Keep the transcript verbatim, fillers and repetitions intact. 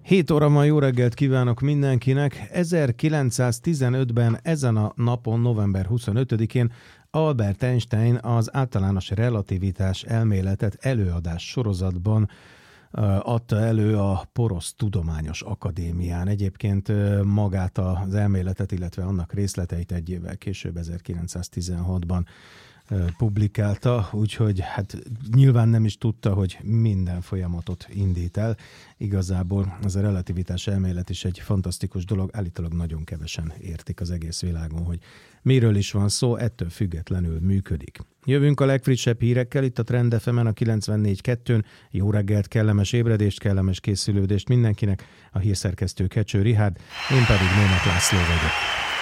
hét óra van, jó reggelt kívánok mindenkinek. ezerkilencszáztizenötben ezen a napon, november huszonötödikén Albert Einstein az általános relativitás elméletet előadás sorozatban adta elő a Porosz Tudományos Akadémián. Egyébként magát az elméletet, illetve annak részleteit egy évvel később, ezerkilencszáztizenhatban publikálta, úgyhogy hát nyilván nem is tudta, hogy minden folyamatot indít el. Igazából az a relativitás elmélet is egy fantasztikus dolog, állítólag nagyon kevesen értik az egész világon, hogy miről is van szó, ettől függetlenül működik. Jövünk a legfrissebb hírekkel itt a Trend ef emen a kilencvennégy kettőn. Jó reggelt, kellemes ébredést, kellemes készülődést mindenkinek. A hírszerkesztő Kecső Richárd, én pedig Németh László vagyok.